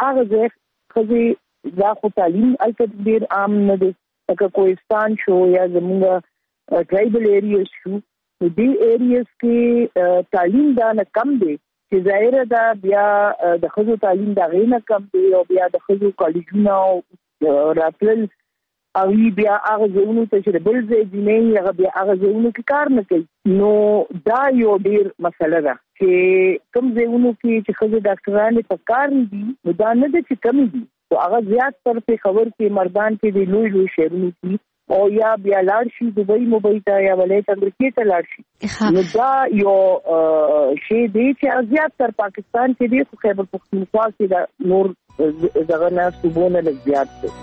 هغه ځای خزه دا خو تعلیم البته ډیر عام نه دی لکه کوهستان شو یا زمونږ ټرایبل ایریاز شو دې ایریاز کې تعلیم دا نه کم دی چې ظاهر دا بیا د خزو تعلیم دا غي نه کم دی او بیا د خزو کالجونه راتل او بیا هغه ځایونو ته چې بل ځای دی نه هغه بیا هغه ځایونو کې کار نه کوي نو دا یو ډیر مسله ده چې کوم ځایونو کې چې خزه ډاکټرانو په کار دي نو دا نه ده چې کم دي او هغه زیات تر په خبر کې مردان کې دی لوی شهرونو کې او یا بیا لاړ شي دوبۍ مبئی ته یا ولایت امریکا ته لاړ شي نو دا یو شی دی چې زیات تر پاکستان کې دی خو خیبر پختونخوا کې دا نور دغه نه صوبونه زیات دي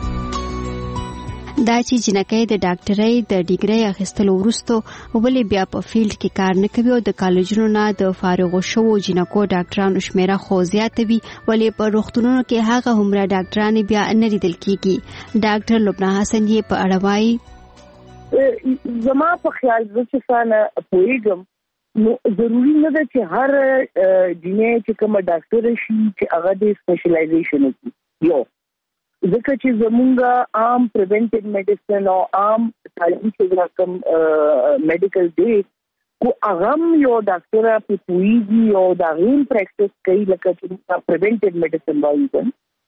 دا چې جنکۍ د ډاکټرۍ د ډیګرۍ اخیستلو وروسته ولې بیا په فیلډ کې کار نه کوي او د کالجونو نه د فارغو شوو جنکو ډاکټرانو شمیره خو زیاته وي ولې په روغتونونو کې هغه همره ډاکټران بیا نه لیدل کیږي ډاکټر لبنا حسن یې په اړه وایي زما په خیال چې څنګه پوهیږم نو ضروری نه ده چې هر جنې چې کوم ډاکټر شي چې هغه د سپیشلایزیشن وکړي یو ځکه چې زمونږ عام پریونټیو میډیسن او عام تعلیم چې کوم میډیکل دی کو هغه یو ډاکټر په پویږي او دا غیم پریکټس کوي لکه چې پریونټیو میډیسن وایي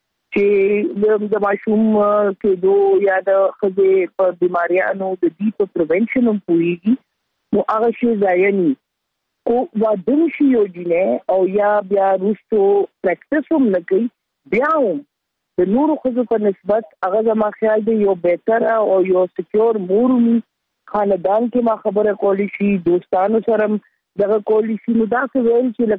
چې د ماشوم کې دوه یا د خځې په بیماریانو د دې په پریونشن هم پویږي نو هغه شی ځایي کو وادم شي یو جنې او یا بیا روستو پریکټس هم نه کوي بیا د نورو خزو په نسبت هغه زما خیال دی یو بهتر او یو سکیور مورمي خاندان کې ما خبره کولی شي دوستانو سره دغه کولی شي نو دا څه ویل چې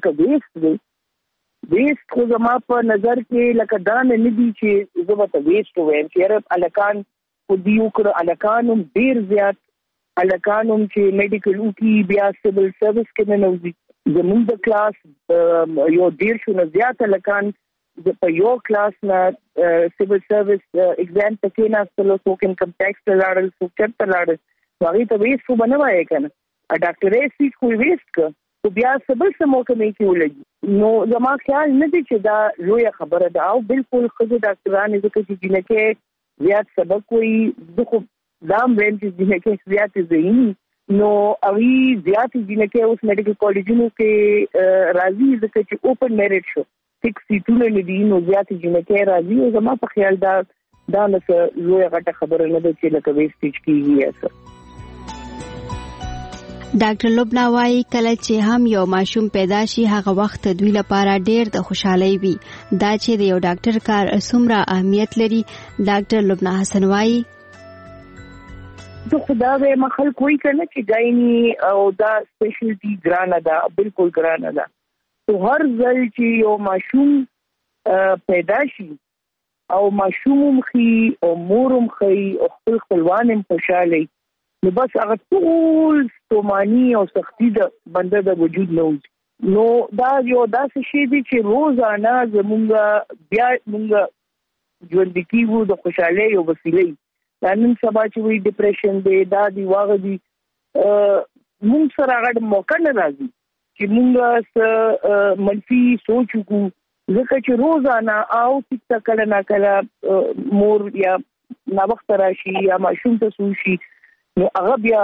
لکه ویست خو زما په نظر کې لکه دا نه دي چې زه به ویست وایم چې الکان خو دیو کړ الکانم ډیر زیات الکانم چې میډیکل کې بیا سیول سرویس کې نه نوځي زموږ د کلاس یو ډیر شو زیات الکان په یو کلاس نه سیول سرویس ایگزام پکې نه ستلو څوک انکم ټیکس ته لاړل څوک چرته لاړل هغه ته ویست خو بنوای کنه ا ډاکټرې سیټ خو ویست ک بیا سبل سمو کې کې ولګي نو زما خیال نه دي چې دا لوی خبره ده او بالکل خزه ډاکټرانو ځکه چې جنکه زیات سبق وي دغه دام وین چې جنکه زیات ذهني نو اوی زیات جنکه اوس میډیکل کالجونو کې راځي ځکه چې اوپن میریټ شو 6 سیټونه لري نو زیات جنکه راځي او زما په خیال دا نه لوی غټه خبره نه ده چې لکه ویسټیج کیږي اسه ډاکټر لبنا وايي کله چې هم یو ماشوم پیدا شي هغه وخت دوی لپاره ډېر د خوشحالي وي دا چې د یو ډاکټر کار څومره اهمیت لري ډاکټر لبنا حسن وايي تو خدا به مخل کوئی کنه چې ګایني او دا سپیشلټي ګرانه ده بالکل ګرانه ده تو هر ځل چې یو ماشوم پیدا شي او ماشوم خي او مورم خي او خپلوان هم خوشاله نو بس هغه ټول ستوماني او سختي د بنده د وجود نو دا یو داسې شی دی چې روزانه زمونږ بیا مونږ ژوند کیږو د خوشاله یو وسیله نن سبا چې وی ډیپریشن دی دا دی واغ دی مونږ سره هغه موقع نه راځي چې مونږ منفي سوچ وکړو ځکه چې روزانه او څه کله نه کله مور یا نا وخت راشي یا ماشوم ته سوشي نو هغه بیا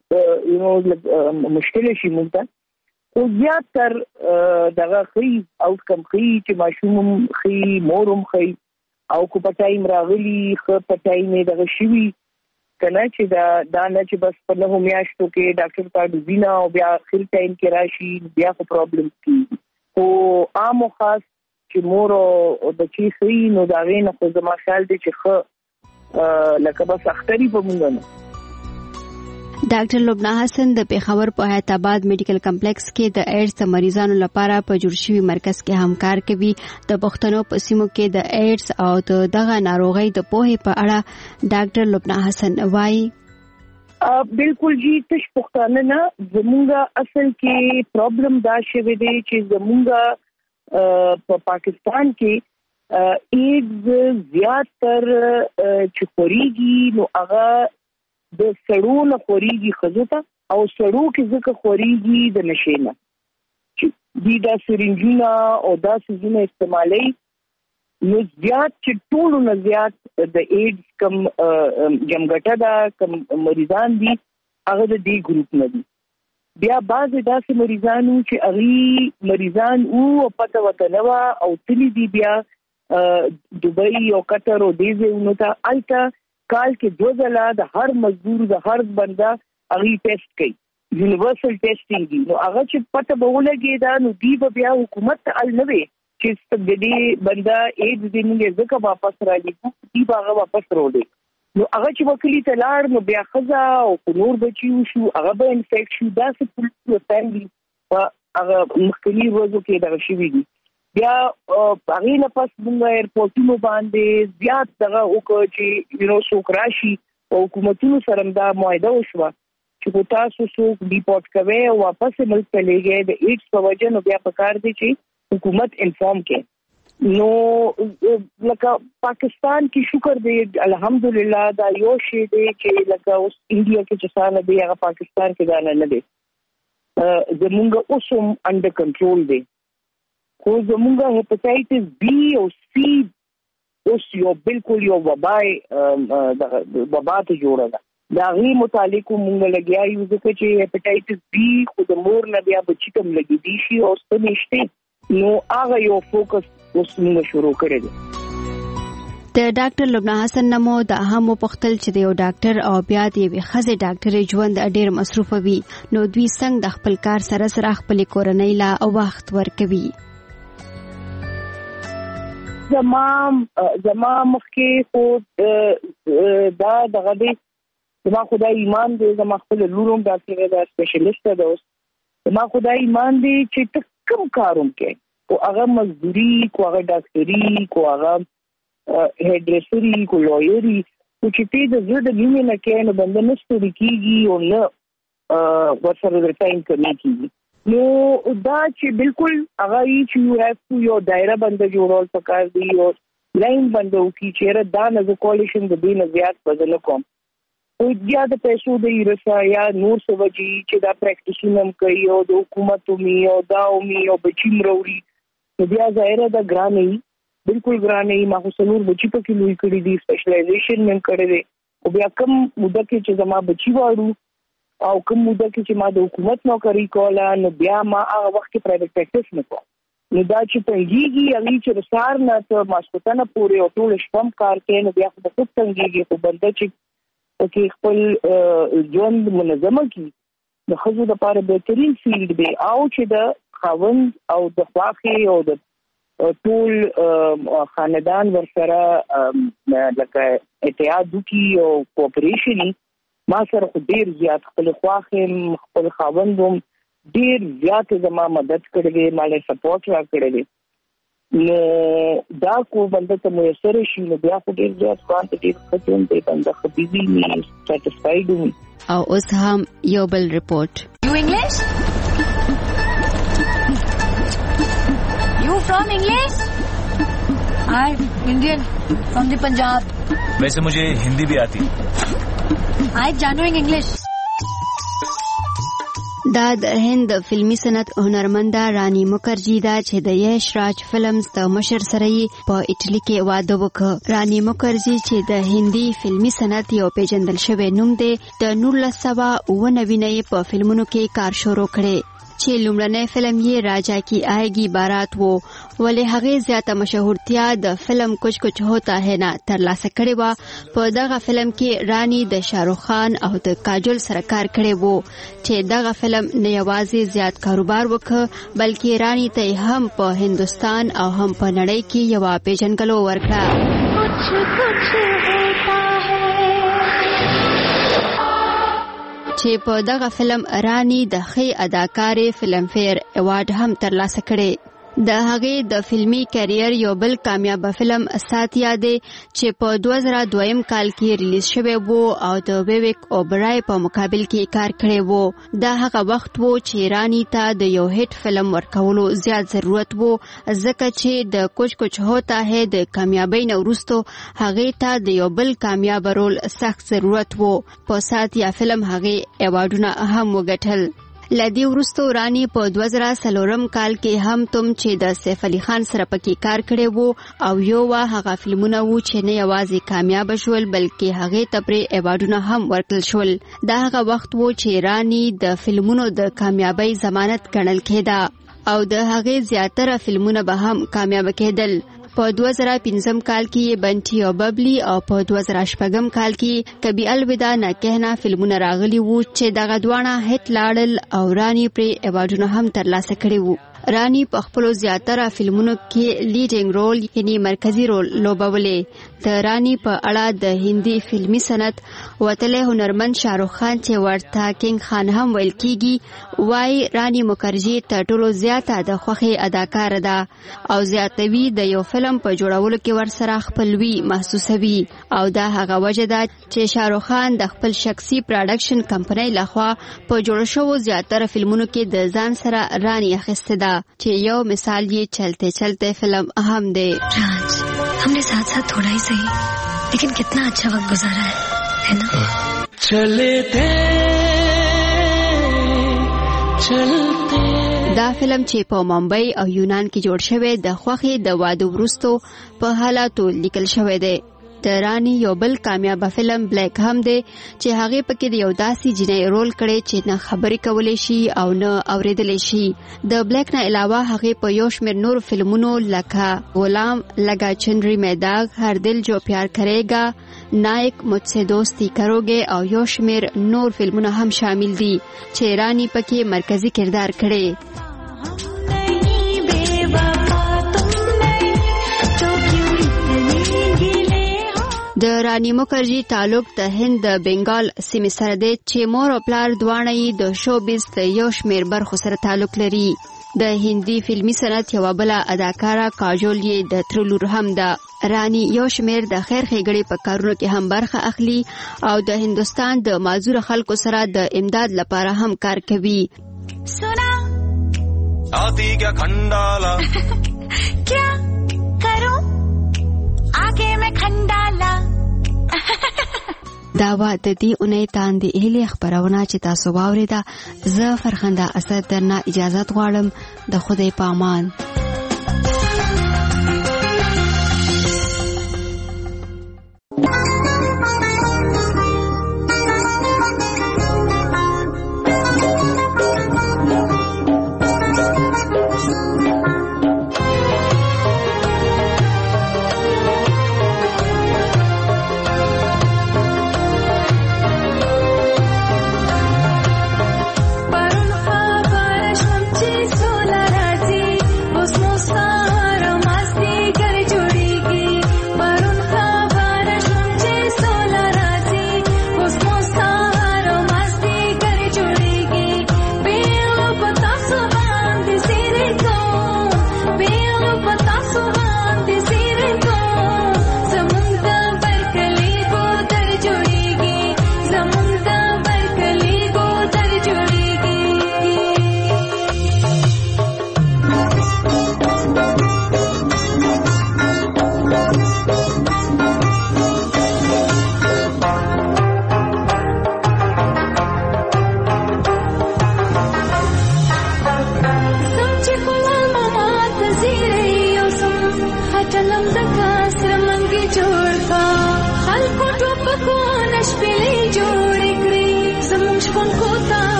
مشکل شي مونږ ته او زیات تر دغه خي آوټکم خي چې ماشوم خي مورم خي او کو پټایم راغلي خو پټایم دغه شوی کنه چې دا نه چې بس په له میاشتو کې ډاکټر ته ډینا او بیا اخر ټایم کې راشي بیا خو پرابلم کی او عام خاص چې مور او د چی سي نو دا غینه خو زما خیال دي چې خو لکه بس اختری په مونږ نه ډاکټر لبنا حسن د پیښور په حیات آباد میډیکل کمپلیکس کې د ایډز مریضانو لپاره په جوړ شوی مرکز کې همکار کوي د پښتنو په سیمو کې د ایډز او دغه ناروغي د پوهې په اړه ډاکټر لبنا حسن وايي بالکل جی تش پښتانه نه زموږ اصل کې پرابلم دا شوی دی چې زموږ په پاکستان کې ایډز زیات تر چخوريږي نو هغه د سړو نه خوريږي خزوته او سړو کې ځکه خوريږي د نشینه چې دا سرنجونه او دا سيزونه استعمالي نو زیات چې ټولو نه زیات د ایډز کم جمګټه دا کم مریضان دي هغه د دې ګروپ نه دي. بیا بعضې داسې مریضان وو چې هغې مریضان وو پته ورته نه وه او تلي دي بیا دوبۍ او قطر او دې ځایونو ته. هلته کال کې 2 ځله د هر مزدور د هر بنده هغې ټیسټ کوي، یونیورسل ټیسټینګ دي. نو هغه چې پته به ولګېده نو دوی به بیا حکومت ته ال نه وی چې د دې بنده ایډز دې موږ ځکه واپس رالیږو، دوی به هغه واپس راوړي. نو هغه چې وکیل ته لاړ نو بیا ښځه او نور بچي وشو، هغه به انفیکټ شو. داسې پولیسو فیملي په هغه مخکني ورځو کې دغه شوي دي. بیا هغې نه پس موږ ایرپورټونو باندې زیات دغه وکړو چې څوک راشي او حکومتونو سره دا معاهده وشوه چې کو تاسو څوک ډیپورټ کوئ او واپس ملک ته لېږئ د ایډز په وجه، نو بیا پکار دی چې حکومت انفارم کړي. نو لکه پاکستان کې شکر دی الحمدلله دا یو شی دی چې لکه اوس انډیا کې چې څنګه دی هغه پاکستان کې دا نه دی. زمونږ اوس هم انډر کنټرول دی، خو زمونږ هپاتایټس بی او سی اوس یو بالکل یو وبا ته جوړه ده. د هغې متعلق مونږ لګیا یو ځکه چې هپاتایټس بی خو د مور نه بیا بچي ته هم لګېدی شي او څه نشته، نو هغه یو فوکس اوس موږ شروع کړی دی. د ډاکټر لبنه حسن نمو د هم وپختل چې د یو ډاکټر او بیا د یوې ښځې ډاکټرې ژوند ډېر مصروف وي، نو دوی څنګه د خپل کار سره سره خپلې کورنۍ لا وخت ورکوي. زما مخکې خو دا دغه دی، زما خدای ایمان دی، زما خپل لور هم ډاکټره ده، سپیشلیسټه ده. اوس زما خدای ایمان دی چې ته کوم کار هم کوې، کو هغه مزدوري، کو هغه ډاکټري، کو هغه هیډریسري، کو لویري، خو چې ته د زړه د مینې نه کوې نو بنده نه ستړي کېږي او نه ورسره د ټایم کمی کېږي. نو دا چې بالکل هغه چې یو هیو ټو یو دایره بنده جوړول پکار دی او لاین بنده وکړي چې یاره دا نه زه کولی شم د دې نه زیات به زه نه کوم. او یا د پیسو د ایرسا یا نور څه وجې چې دا پریکټیسونه هم کوي او د حکومت ومي او دا ومي او بچي هم راوړي، نو بیا ظاهره ده ګرانه وي، بالکل ګرانه وي. ما خو څلور بچي پکې لوی کړي دي، سپیشلایزیشن مې هم کړی دی. او بیا کم موده کې چې زما بچي واړو او کم موده کې چې ما د حکومت نوکري کوله، نو بیا ما هغه وخت کې پرایویټ پریکټس نه کوم. نو دا چې تنګېږي هغې چې د سهار نه تر ماسخوتنه پورې او ټوله شپه هم کار کوي، نو بیا خو به خوب تنګېږي. خو بنده چې پکې خپل ژوند منظمه کړي د ښځو لپاره بهترین فیلډ دی. او چې د خاوند او د خواښې او د ټول خاندان ورسره لکه اتحاد وکړي او کوپریشن. ما سره خو ډېر زیات خپل خواښې خپل خاوند هم ډېر زیات زما مدد کړی دی، مالی سپورټ را کړی دی. نو دا کو بنده ته میسر شي نو بیا خو ډېر زیات ځان ته ډېر ښه ژوند دی، بنده ښه بیزي وي، سیټسفاید وي. او اوس هم یو بل رپورټ. You English? You from English? I'm Indian from the Punjab. वैसे मुझे हिंदी भी आती है. I genuine English. دا د هند فلمی صنعت هنرمنده رانی مکرجی دا چې د یش راج فلمز د مشر سره په اټلی کې واده وکړ. رانی مکرجی چې د هندي فلمی صنعت یو پیژندل شوی نوم دی، د 1999 په فلمونو کې کار شروع کړي چې لومړنی فلم یې راجا کی آئیگی بارات وو، ولې هغه زیاته مشهورتیا د فلم کچھ کچھ ہوتا ہے نه ترلاسه کړې و. په دغه فلم کې رانی د شاروخ خان او د کاجول سره کار کړی وو چې دغه فلم نه یوازې زیات کاروبار وکړ بلکې رانی ته هم په هندستان او هم په نړۍ کې یو پیژنګلو ورکړه. چې په دغه فلم رانی د ښې اداکارې فلم فیر ایوارډ هم ترلاسه کړي. د هغې د فلمی کیریر یو بل کامیاب فلم ساتیا دی چې په 2002 کال کې ریلیز شوی وو او د ویویک اوبرای په مقابل کې کار کړی وو. دا هغه وخت وو چې رانی ته د یو هیټ فلم ورکولو زیات ضرورت وو، ځکه چې د کچھ کچھ ہوتا ہے د کامیابۍ نه وروسته هغې ته د یو بل کامیاب رول سخت ضرورت وو. په ساتیا فلم هغې ایوارډونه هم وګټل. لدی ورستو رانی په 2004 کال کې هم تم چې د سیف علي خان سره پکې کار کړی وو او یو هغه فلمونه وو چې نه یوازې کامیاب شول بلکې هغه ته پر ایوارډونه هم ورکړل شول. دا هغه وخت وو چې رانی د فلمونو د کامیابی ضمانت ګڼل کېده او د هغه زیاتره فلمونه به هم کامیاب کېدل. په 2015 کال کې بنټي او ببلی او په 2018 کال کې کبي الوداع نه کہنا فلمونه راغلي وو چې دغه دوانه هټ لاړل او رانی پر ایوارډونه هم ترلاسه کړي وو. رانی په خپل زیاتره فلمونو کې لیډینګ رول یعنی مرکزی رول لوبولې. د رانی په اړه د هندي فلمي صنعت وتله هنرمند شاهرخ خان چې ورته کینګ خان هم ویل کیږي وای رانی مکرجی تر ټولو زیاته د خوخي اداکار ده او زیاتوي د یو فلم په جوړولو کې ورسره خپلوي محسوسوي او دا هغه وجه ده چې شاهرخ خان د خپل شخصي پروډکشن کمپنۍ لخوا په جوړ شوو زیاتره فلمونو کې د ځان سره رانی اخیسته ده چې یو مثال یې چلتے چلتے فلم اهم دی. राज, हमने साथ साथ थोड़ा ही सही लेकिन कितना अच्छा वक्त गुजारा है ना? चले थे चलते. دا فلم چې په ممبئی او یونان کې جوړ شوی د خوخي د واده وروستو په حالاتو لیکل شوی دی. د رانی یو بل کامیاب فلم بلیک هم دی چې هغه پکې د یو داسي جنۍ رول کړي چې نه خبرې کولې شي او نه اوریدلې شي. د بلیک نه علاوه هغه په یو شمېر نور فلمونو لکه غلام لگا چنری میں داغ ہر دل جو پیار کرے گا نائک مجھ سے دوستی کروگے او یو شمېر نور فلمونه هم شامل دي چې رانی پکې مرکزی کردار کړي. د رانی مکرجی تعلق د هند د بنگال سیمې سره دی چې مور او پلار دواړه یې د شوبیز د یو شمېر برخو سره تعلق لري. د هندي فلمي صنعت یوه بله اداکاره کاجول یې د تره لور هم ده. رانی یو شمېر د خیر ښېګړې په کارونو کې هم برخه اخلي او د هندوستان د معذور خلکو سره د امداد لپاره هم کار کوي. सुना आती क्या खंडाला क्या करूं आगे में खंडाला. دا وا د دې اونۍ تاندې هلي خبرونه چې تاسو واوریده. زه فرخنده اسد درنه اجازه غواړم. د خدای په امان.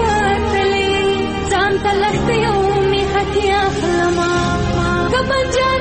تلقت يومي خطي أحلما قبل